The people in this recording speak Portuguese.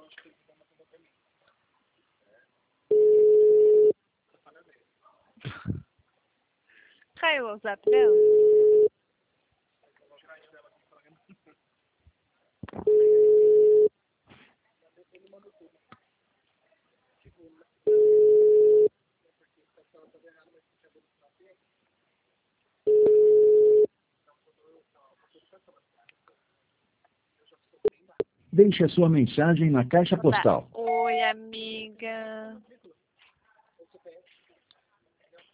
Caiu o WhatsApp dela? Deixe a sua mensagem na caixa postal. Oi, amiga.